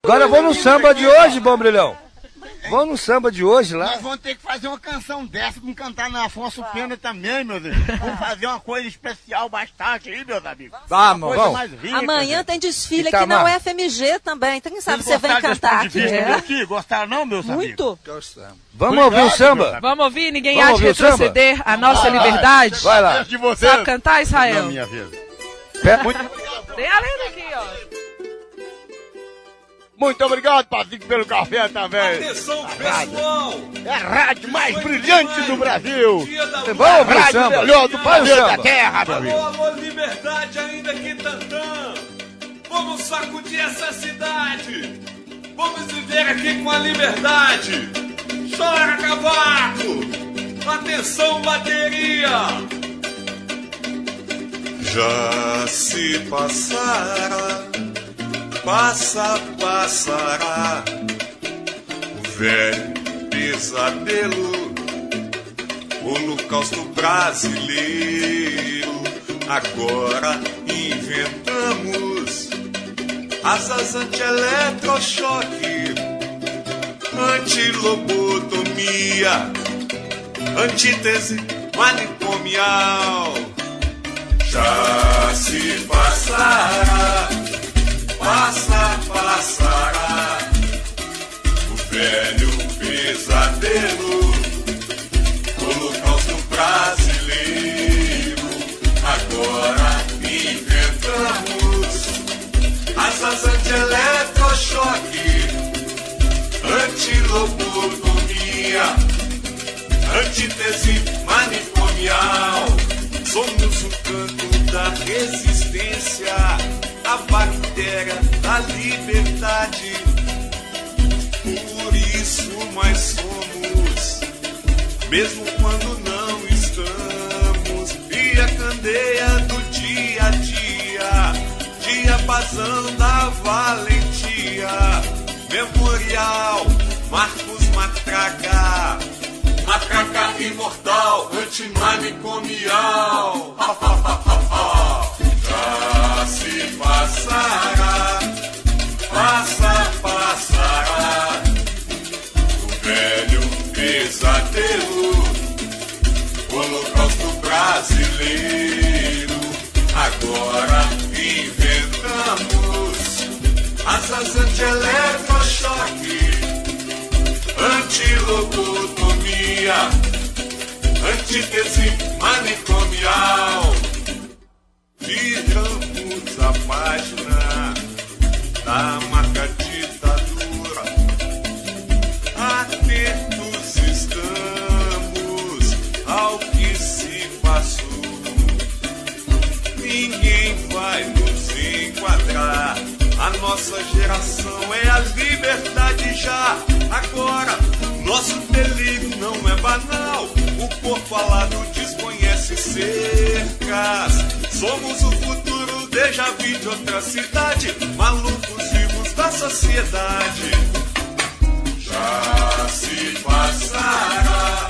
Agora vamos no samba de hoje, Bombrilhão. Vamos no samba de hoje lá. Nós vamos ter que fazer uma canção dessa, vamos cantar na Afonso Pena também, meus amigos. Vamos fazer uma coisa especial bastante aí, meus amigos. Vamos. Rica, amanhã tem desfile aqui na UFMG também. Então quem sabe você vem cantar aqui. Gostaram não, meus amigos? Muito. Gostamos. Vamos ouvir o samba? Vamos ouvir? Ninguém há de retroceder a nossa liberdade? Vai lá. Sabe cantar, Israel? Minha vez. Tem a lenda aqui, ó. Muito obrigado, Patrick, pelo café também. Atenção, pessoal! É a rádio mais brilhante do Brasil. Vamos ouvir o Rádio samba. melhor do planeta da Terra, meu amigo. Alô, alô, liberdade ainda que tantã. Vamos sacudir essa cidade. Vamos viver aqui com a liberdade. Chora, cavaco. Atenção, bateria. Já se passara, passará o velho pesadelo, holocausto brasileiro. Agora inventamos asas anti-eletrochoque, anti-lobotomia, antítese manicomial. Já se passará, passará o velho pesadelo, holocausto brasileiro. Agora inventamos asas anti-eletrochoque, anti-lobotomia, antítese manicomial. Somos o canto da resistência, a bactéria da liberdade. Por isso nós somos, mesmo quando não estamos. E a candeia do dia a dia, diapasão da valentia. Memorial Marcos Matraca, matraca imortal, antimanicomial. Já se passará, passará o velho pesadelo, holocausto brasileiro. Agora inventamos asas anti-eletrochoque, anti-lobotomia, antítese manicomial. Viramos a página da marca ditadura, atentos estamos ao que se passou. Ninguém vai nos enquadrar, a nossa geração é a liberdade já. Agora, nosso delírio não é banal, o corpo alado desconhece cercas. Somos o futuro, déjà vu de outra cidade, malucos vivos da sociedade. Já se passará,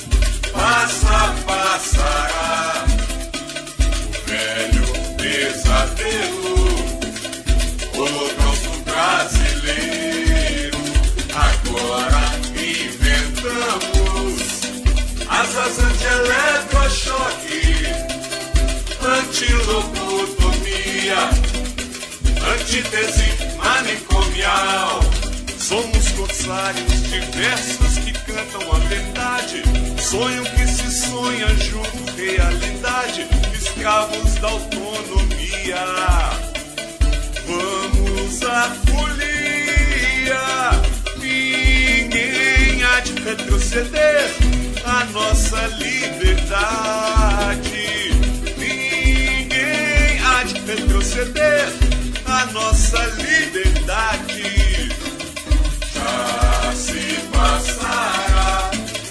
passará o velho pesadelo, holocausto brasileiro. Agora inventamos asas anti-eletrochoque, anti-lobotomia, antítese manicomial. Somos corsários diversos que cantam a verdade, sonho que se sonha junto realidade, escravos da autonomia. Vamos à folia, ninguém há de retroceder a nossa liberdade. Ninguém há de retroceder a nossa liberdade. Já se passará,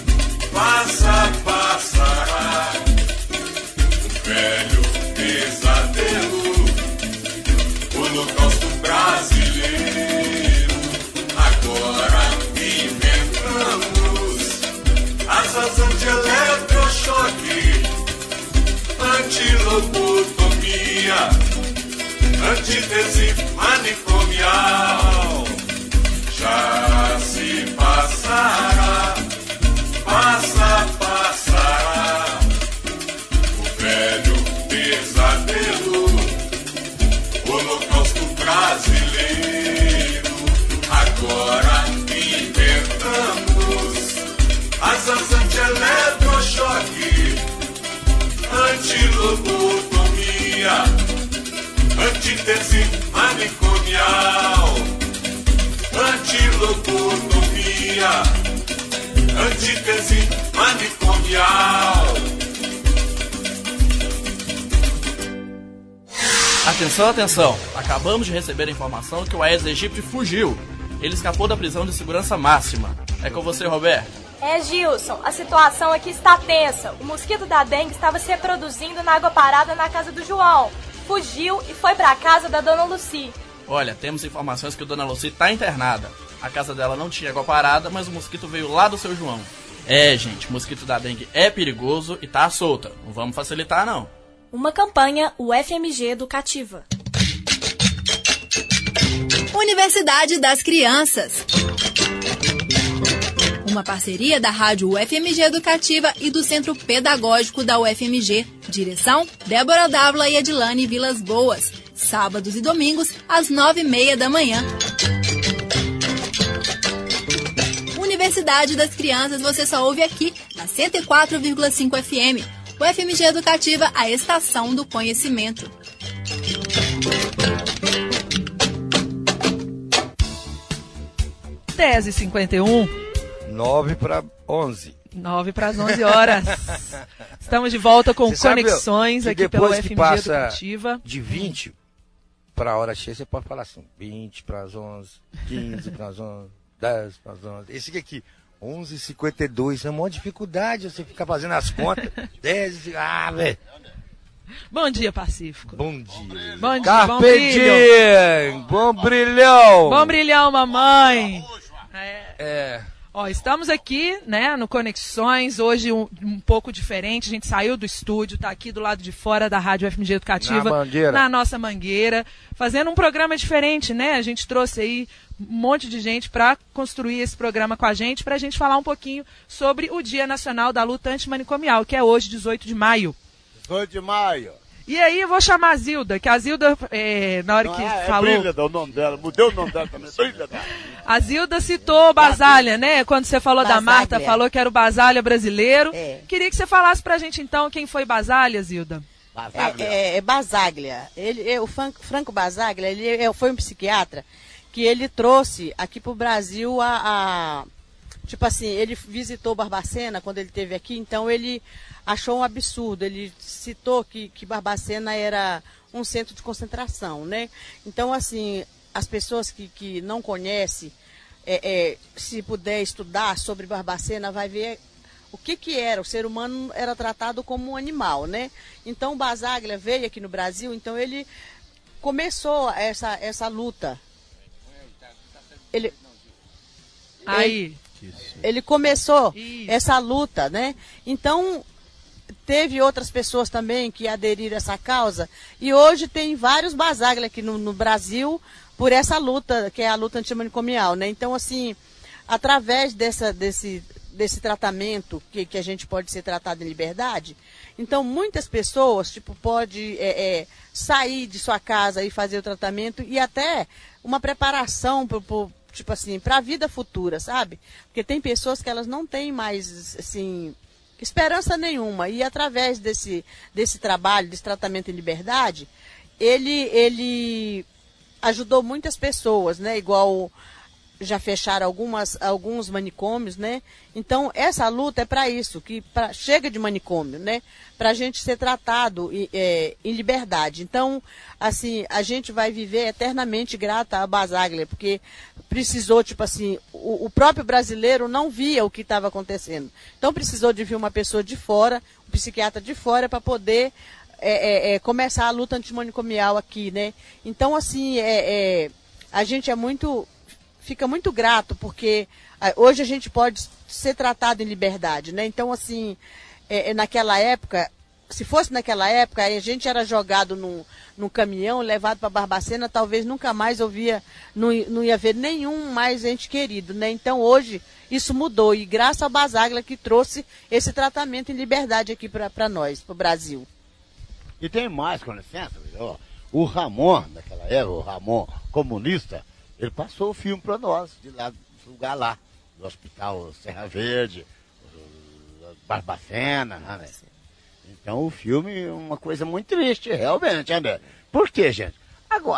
passará o velho pesadelo, holocausto brasileiro. Agora inventamos asas anti-eletrochoque, anti-lobotomia, antítese manicomial. Olha, antítese manicomial. Atenção, atenção. Acabamos de receber a informação que o Aedes aegypti fugiu. Ele escapou da prisão de segurança máxima. É com você, Roberto. Gilson, a situação aqui está tensa. O mosquito da dengue estava se reproduzindo na água parada na casa do João. Fugiu e foi para a casa da Dona Lucy. Olha, temos informações que a Dona Lucy está internada. A casa dela não tinha água parada, mas o mosquito veio lá do seu João. Gente, o mosquito da dengue é perigoso e tá solta. Não vamos facilitar, não. Uma campanha UFMG Educativa. Universidade das Crianças. Uma parceria da Rádio UFMG Educativa e do Centro Pedagógico da UFMG. Direção, Débora Dávila e Edilane Vilas Boas. Sábados e domingos, às 9h30 da manhã. Universidade das Crianças você só ouve aqui, na 104,5 FM. UFMG Educativa, a estação do conhecimento. Tese 51. 9 para 11. 9 para as 11 horas. Estamos de volta com Você conexões aqui pela UFMG Educativa. De 20 para a hora cheia, você pode falar assim: 20 para as 11, 15 para as 11, 10 para as 11. Esse aqui, 11h52, é uma dificuldade você ficar fazendo as contas. 10, velho. Bom dia, Pacífico. Bom dia. Bom dia, Carpe diem. Bom brilhão. Bom brilhão, mamãe. Estamos aqui, né, no Conexões, hoje um pouco diferente, a gente saiu do estúdio, está aqui do lado de fora da Rádio UFMG Educativa, na nossa mangueira, fazendo um programa diferente, né, a gente trouxe aí um monte de gente para construir esse programa com a gente, para a gente falar um pouquinho sobre o Dia Nacional da Luta Antimanicomial, que é hoje, 18 de maio. 18 de maio. E aí eu vou chamar a Zilda, que a Zilda, na hora que falou... Brílida, o nome dela, mudei o nome dela também, Brílida. A Zilda citou Basália, né? Quando você falou Basália. Da Marta, falou que era o Basália brasileiro. Queria que você falasse pra gente então quem foi Basália, Zilda. Basaglia. O Franco Basaglia, ele foi um psiquiatra que ele trouxe aqui pro Brasil tipo assim, ele visitou Barbacena quando ele esteve aqui, então ele achou um absurdo. Ele citou que Barbacena era um centro de concentração, né? Então, assim, as pessoas que não conhecem, se puder estudar sobre Barbacena, vai ver o que era. O ser humano era tratado como um animal, né? Então, o Basaglia veio aqui no Brasil, então ele começou essa luta. Ele começou essa luta, né? Então, teve outras pessoas também que aderiram a essa causa. E hoje tem vários Basaglia aqui no Brasil por essa luta, que é a luta antimanicomial, né? Então, assim, através desse tratamento que a gente pode ser tratado em liberdade, então muitas pessoas, pode sair de sua casa e fazer o tratamento e até uma preparação para a vida futura, sabe? Porque tem pessoas que elas não têm mais, assim, esperança nenhuma. E através desse trabalho, desse tratamento em liberdade, ele ajudou muitas pessoas, né? Igual já fecharam alguns manicômios, né? Então, essa luta é para isso, chega de manicômio, né? Para a gente ser tratado em liberdade. Então, assim, a gente vai viver eternamente grata a Basaglia, porque precisou, o próprio brasileiro não via o que estava acontecendo. Então, precisou de vir uma pessoa de fora, um psiquiatra de fora, para poder começar a luta antimanicomial aqui, né? Então, assim, a gente fica muito grato, porque hoje a gente pode ser tratado em liberdade, né? Então, assim, naquela época, se fosse naquela época, a gente era jogado num caminhão, levado para Barbacena, talvez nunca mais não ia ver nenhum mais ente querido, né? Então, hoje, isso mudou, e graças ao Basaglia que trouxe esse tratamento em liberdade aqui para nós, para o Brasil. E tem mais, com licença, o Ramon, naquela época, o Ramon comunista, ele passou o filme para nós, de lá, do lugar lá, do Hospital Serra Verde, Barbacena, né? Então o filme é uma coisa muito triste, realmente, né? Por quê, gente? Agora,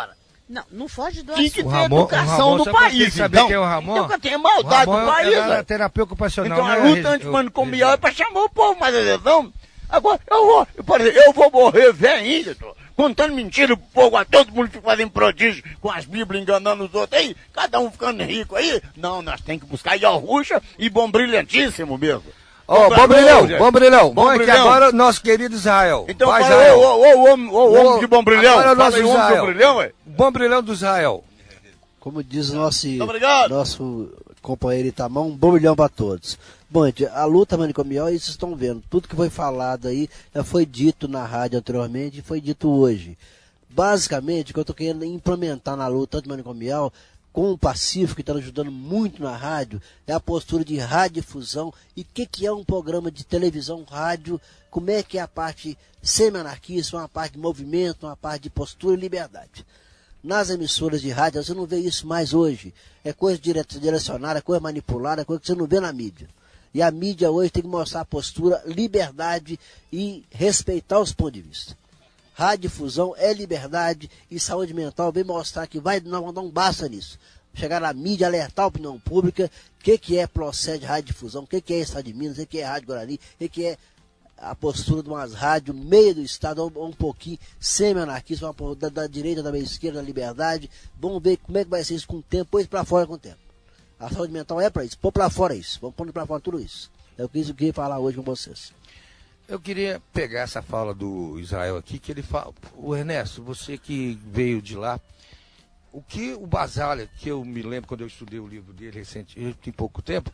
Não foge do assunto. Tem que ter educação do país. Saber quem é o Ramon? Nunca tem maldade do país. É terapia ocupacional. Então a luta antimanicomial é para chamar o povo mais atenção. Agora, eu vou morrer velho, contando mentira pro povo, a todo mundo fica fazendo prodígio com as bíblias enganando os outros aí, cada um ficando rico aí. Não, nós temos que buscar Iorruxa e Bom Brilhantíssimo mesmo. Bom Brilhão. Bom é que agora nosso querido Israel. Então fala o homem de Bom Brilhão. Agora nosso Israel. Bom Brilhão do Israel. Como diz o nosso companheiro Itamão, um bom brilhão para todos. Bom, gente, a luta manicomial, vocês estão vendo, tudo que foi falado aí já foi dito na rádio anteriormente e foi dito hoje. Basicamente, o que eu estou querendo implementar na luta antimanicomial, com o Pacífico, que está ajudando muito na rádio, é a postura de radiodifusão e o que é um programa de televisão, rádio, como é que é a parte semi-anarquista, uma parte de movimento, uma parte de postura e liberdade. Nas emissoras de rádio, você não vê isso mais hoje. É coisa direcionada, é coisa manipulada, é coisa que você não vê na mídia. E a mídia hoje tem que mostrar a postura, liberdade e respeitar os pontos de vista. Radiodifusão é liberdade e saúde mental vem mostrar que não basta nisso. Chegar na mídia, alertar a opinião pública, o que é procede radiodifusão, o que é Estado de Minas, o que é Rádio Guarani, o que é a postura de umas rádios meio do Estado, um pouquinho semi-anarquista, da direita, da esquerda, da liberdade. Vamos ver como é que vai ser isso com o tempo, pôr isso para fora com o tempo. A saúde mental é para isso, pôr para fora isso, vamos pôr para fora tudo isso. É o que eu queria falar hoje com vocês. Eu queria pegar essa fala do Israel aqui, que ele fala, o Ernesto, você que veio de lá, o que o Basaglia, que eu me lembro quando eu estudei o livro dele recentemente, tem pouco tempo,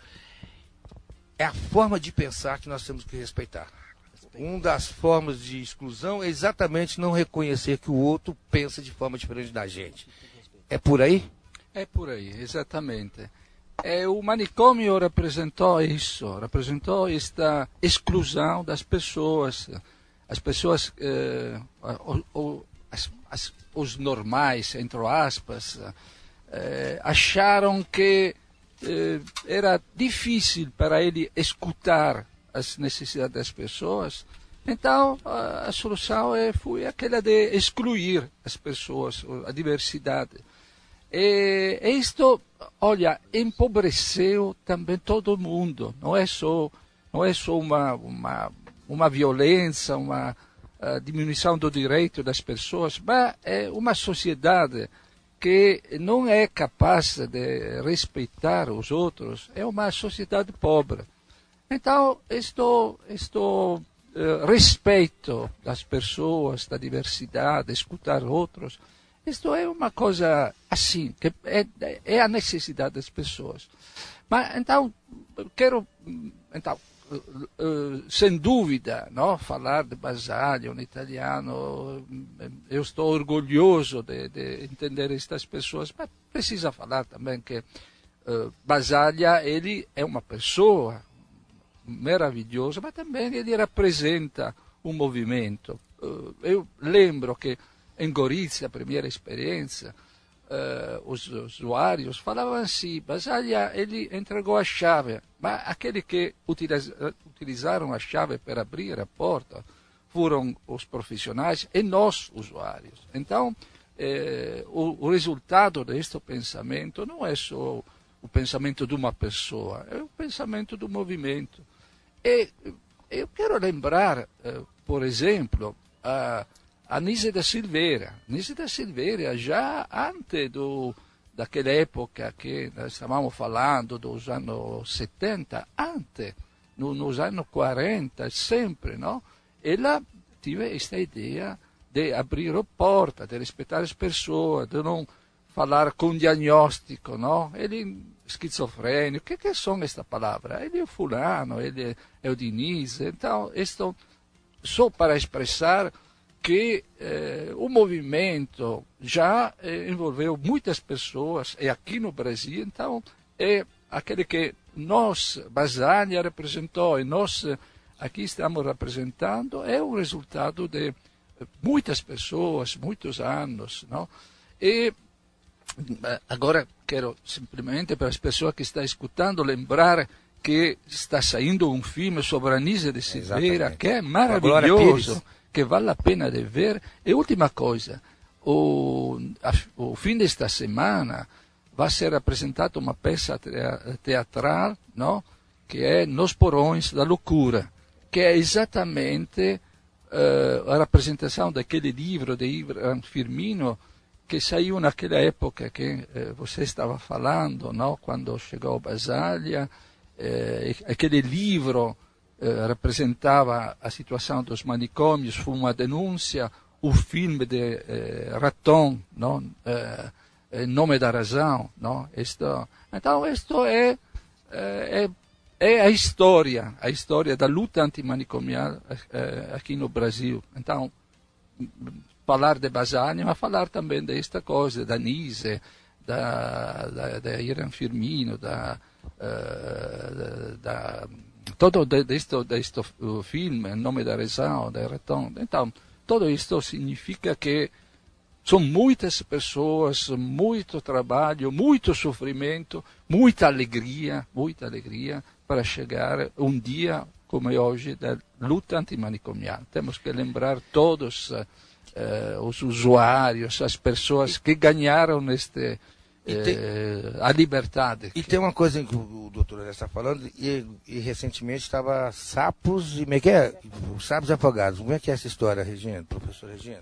é a forma de pensar que nós temos que respeitar. Uma das formas de exclusão é exatamente não reconhecer que o outro pensa de forma diferente da gente. É por aí? É por aí, exatamente. O manicômio representou isso, representou esta exclusão das pessoas. As pessoas, os normais, entre aspas, acharam que era difícil para ele escutar as necessidades das pessoas. Então, a solução foi aquela de excluir as pessoas, a diversidade. E isto, olha, empobreceu também todo mundo. Não é só uma violência, uma diminuição do direito das pessoas, mas é uma sociedade que não é capaz de respeitar os outros. É uma sociedade pobre. Então, respeito das pessoas, da diversidade, escutar outros, isto é uma coisa assim, que é a necessidade das pessoas. Mas, então, sem dúvida, não, falar de Basaglia, um italiano, eu estou orgulhoso de entender estas pessoas, mas precisa falar também que Basaglia, ele é uma pessoa maravilhosa, mas também ele representa um movimento. Eu lembro que em Gorizia, a primeira experiência, os usuários falavam assim, Basaglia, ele entregou a chave, mas aqueles que utilizaram a chave para abrir a porta foram os profissionais e nós, usuários. Então, o resultado deste pensamento não é só o pensamento de uma pessoa, é o pensamento do movimento. E eu quero lembrar, por exemplo, a Nise da Silveira. Nise da Silveira, já antes daquela época que nós estávamos falando dos anos 70, antes, nos anos 40, sempre, não? Ela teve esta ideia de abrir a porta, de respeitar as pessoas, de não falar com diagnóstico, não? Ele esquizofrênico, o que são esta palavra? Ele é o fulano, ele é o Diniz. Então, isto só para expressar que o movimento já envolveu muitas pessoas, e aqui no Brasil, então, é aquele que nós, Basaglia, representou, e nós aqui estamos representando, é o resultado de muitas pessoas, muitos anos, não? E agora quero simplesmente para as pessoas que estão escutando lembrar que está saindo um filme sobre a Nise de Silveira, que é maravilhoso, que vale a pena de ver. E última coisa, o fim desta semana vai ser apresentada uma peça teatral, no? Que é Nos Porões da Loucura, que é exatamente a rappresentação daquele livro de Ivan Firmino que saiu naquela época que você estava falando, no? Quando chegou a Basaglia. Aquele livro representava a situação dos manicômios, foi uma denúncia. O filme de Raton, no? Em Nome da Razão, no? Então, isto é a história da luta antimanicomial aqui no Brasil. Então, falar de Basaglia, mas falar também desta coisa, da Nise, da Ivan Firmino, todo deste filme, Em Nome da Razão, da Raton. Então, tudo isto significa que são muitas pessoas, muito trabalho, muito sofrimento, muita alegria para chegar um dia como é hoje da luta antimanicomial. Temos que lembrar todos os usuários, as pessoas que ganharam a liberdade. E tem uma coisa que o doutor está falando, e recentemente estava Sapos e Sapos Afogados. Como é que é essa história, Regina, professor Regina?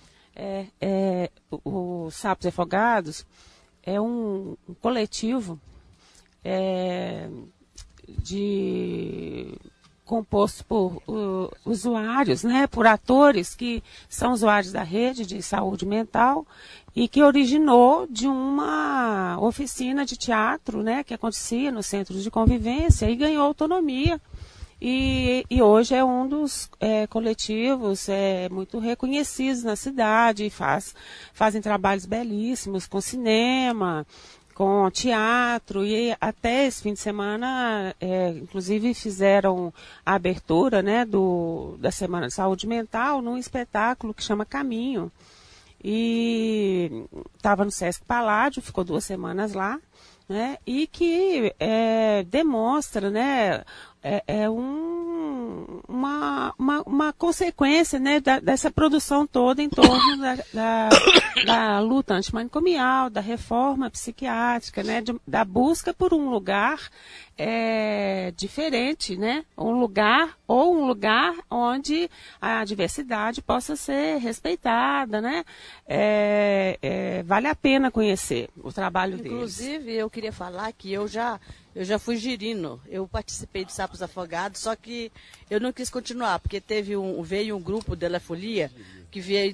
O Sapos Afogados é um coletivo composto por usuários, né, por atores que são usuários da rede de saúde mental e que originou de uma oficina de teatro, né, que acontecia no centro de convivência e ganhou autonomia. E hoje é um dos coletivos muito reconhecidos na cidade, fazem trabalhos belíssimos com cinema, com teatro, e até esse fim de semana, inclusive fizeram a abertura, né, da Semana de Saúde Mental num espetáculo que chama Caminho. E estava no Sesc Paládio, ficou 2 semanas lá, né, e que demonstra, né, uma consequência, né, dessa produção toda em torno da luta antimanicomial, da reforma psiquiátrica, né, da busca por um lugar diferente, né, um lugar onde a diversidade possa ser respeitada, né, vale a pena conhecer o trabalho deles. Inclusive, eu queria falar que eu já fui girino, eu participei de Sapos Afogados, só que eu não quis continuar, porque veio um grupo de La Folia, que veio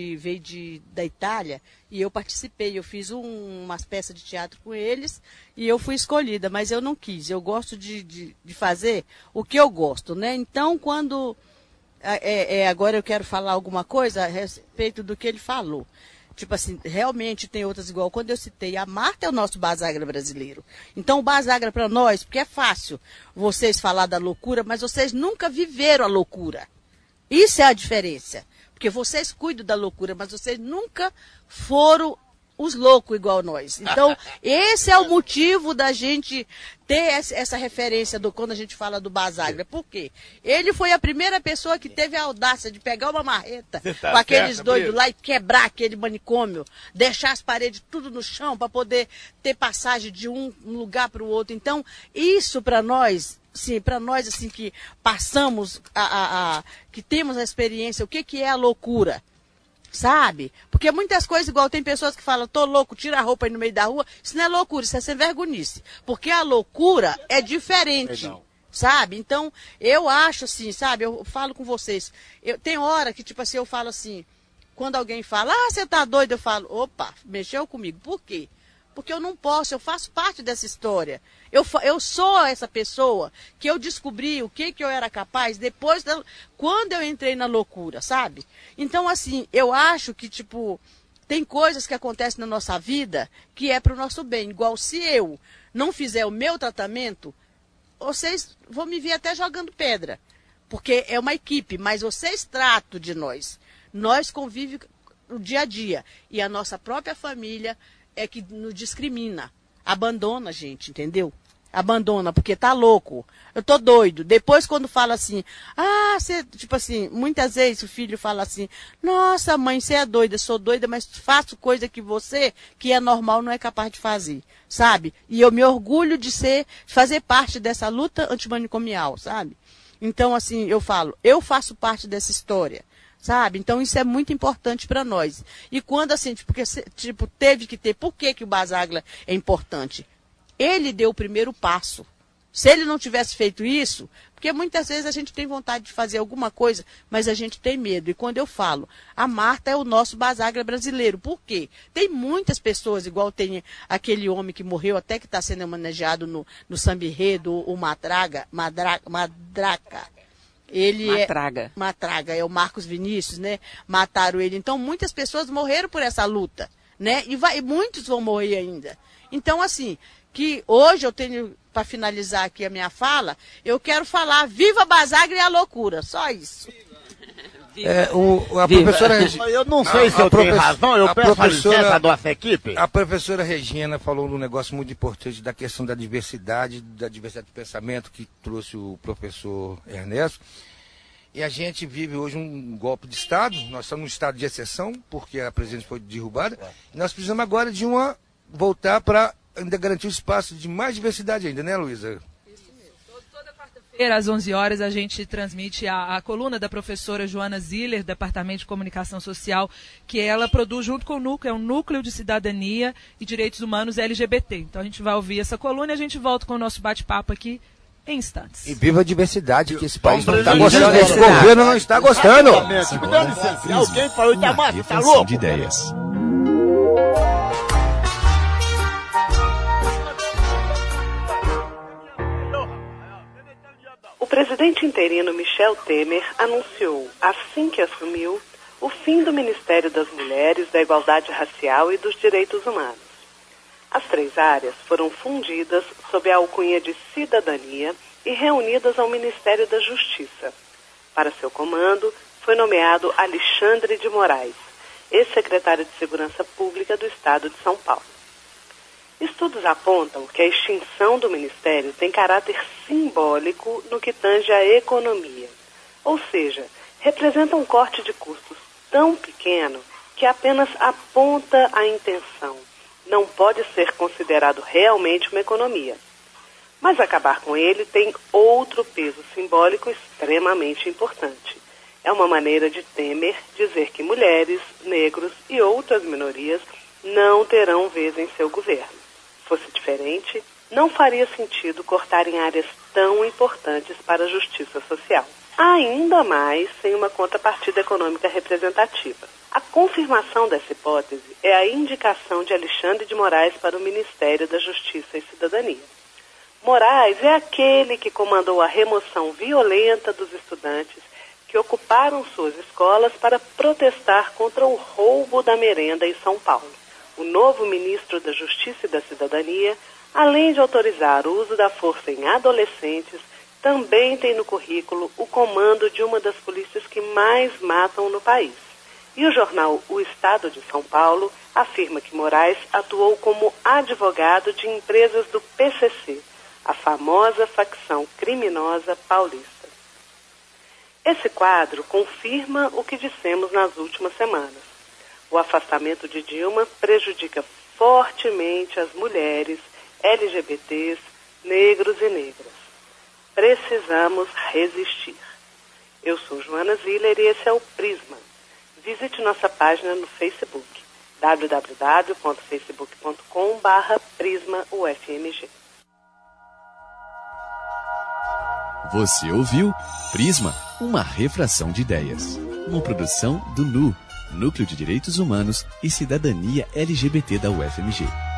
da Itália, e eu participei, eu fiz umas peças de teatro com eles, e eu fui escolhida, mas eu não quis, eu gosto de fazer o que eu gosto, né? Então, quando, agora eu quero falar alguma coisa a respeito do que ele falou. Tipo assim, realmente tem outras igual. Quando eu citei, a Marta é o nosso Basaglia brasileiro. Então o Basaglia para nós, porque é fácil vocês falar da loucura, mas vocês nunca viveram a loucura. Isso é a diferença. Porque vocês cuidam da loucura, mas vocês nunca foram os loucos igual nós. Então, esse é o motivo da gente ter essa referência quando a gente fala do Basaglia. Por quê? Ele foi a primeira pessoa que teve a audácia de pegar uma marreta com aqueles doidos lá e quebrar aquele manicômio, deixar as paredes tudo no chão para poder ter passagem de um lugar para o outro. Então, isso para nós... Sim, para nós assim que passamos, que temos a experiência, o que é a loucura, sabe? Porque muitas coisas, igual tem pessoas que falam, tô louco, tira a roupa aí no meio da rua, isso não é loucura, isso é sem vergonhice. Porque a loucura é diferente, sabe? Então, eu acho assim, sabe, eu falo com vocês, tem hora que tipo assim, eu falo assim, quando alguém fala, você tá doido, eu falo, opa, mexeu comigo, por quê? Porque eu não posso, eu faço parte dessa história. Eu sou essa pessoa que eu descobri o que eu era capaz depois, quando eu entrei na loucura, sabe? Então, assim, eu acho que, tipo, tem coisas que acontecem na nossa vida que é para o nosso bem. Igual se eu não fizer o meu tratamento, vocês vão me ver até jogando pedra. Porque é uma equipe, mas vocês tratam de nós. Nós convivemos no dia a dia. E a nossa própria família é que nos discrimina, abandona a gente, entendeu? abandona porque tá louco. Eu tô doido. Depois quando fala assim, você, tipo assim, muitas vezes o filho fala assim, nossa mãe, você é doida, sou doida, mas faço coisa que você, que é normal, não é capaz de fazer, sabe? E eu me orgulho de fazer parte dessa luta antimanicomial, sabe? Então, assim, eu falo, eu faço parte dessa história, sabe? Então isso é muito importante para nós. E quando assim, porque teve que ter, por que o Basaglia é importante? Ele deu o primeiro passo. Se ele não tivesse feito isso, porque muitas vezes a gente tem vontade de fazer alguma coisa, mas a gente tem medo. E quando eu falo, a Marta é o nosso Basaglia brasileiro. Por quê? Tem muitas pessoas, igual tem aquele homem que morreu, até que está sendo homenageado no samba enredo, o Madraca. Matraga, é o Marcos Vinícius, né? Mataram ele. Então, muitas pessoas morreram por essa luta, né? E muitos vão morrer ainda. Então, assim, que hoje eu tenho, para finalizar aqui a minha fala, eu quero falar, viva Basaglia e a loucura, só isso. A professora Regina... Eu não sei se eu tenho razão, eu peço a licença da nossa equipe. A professora Regina falou num negócio muito importante da questão da diversidade de pensamento que trouxe o professor Ernesto. E a gente vive hoje um golpe de Estado, nós estamos num estado de exceção, porque a presidente foi derrubada, e nós precisamos agora de voltar para ainda garantir o espaço de mais diversidade ainda, né, Luísa? Isso mesmo. Toda quarta-feira, às 11 horas, a gente transmite a coluna da professora Joana Ziller, Departamento de Comunicação Social, que ela produz junto com o Núcleo, é um Núcleo de Cidadania e Direitos Humanos LGBT. Então a gente vai ouvir essa coluna e a gente volta com o nosso bate-papo aqui em instantes. E viva a diversidade, que esse país não está gostando, esse governo não está gostando. Alguém falou que tá louco. De ideias. O presidente interino Michel Temer anunciou, assim que assumiu, o fim do Ministério das Mulheres, da Igualdade Racial e dos Direitos Humanos. As 3 áreas foram fundidas sob a alcunha de Cidadania e reunidas ao Ministério da Justiça. Para seu comando, foi nomeado Alexandre de Moraes, ex-secretário de Segurança Pública do Estado de São Paulo. Estudos apontam que a extinção do Ministério tem caráter simbólico no que tange à economia, ou seja, representa um corte de custos tão pequeno que apenas aponta a intenção. Não pode ser considerado realmente uma economia. Mas acabar com ele tem outro peso simbólico extremamente importante. É uma maneira de Temer dizer que mulheres, negros e outras minorias não terão vez em seu governo. Fosse diferente, não faria sentido cortar em áreas tão importantes para a justiça social. Ainda mais sem uma contrapartida econômica representativa. A confirmação dessa hipótese é a indicação de Alexandre de Moraes para o Ministério da Justiça e Cidadania. Moraes é aquele que comandou a remoção violenta dos estudantes que ocuparam suas escolas para protestar contra o roubo da merenda em São Paulo. O novo ministro da Justiça e da Cidadania, além de autorizar o uso da força em adolescentes, também tem no currículo o comando de uma das polícias que mais matam no país. E o jornal O Estado de São Paulo afirma que Moraes atuou como advogado de empresas do PCC, a famosa facção criminosa paulista. Esse quadro confirma o que dissemos nas últimas semanas. O afastamento de Dilma prejudica fortemente as mulheres, LGBTs, negros e negras. Precisamos resistir. Eu sou Joana Ziller e esse é o Prisma. Visite nossa página no Facebook, www.facebook.com/prismaufmg. Você ouviu Prisma, uma refração de ideias. Uma produção do NU, Núcleo de Direitos Humanos e Cidadania LGBT da UFMG.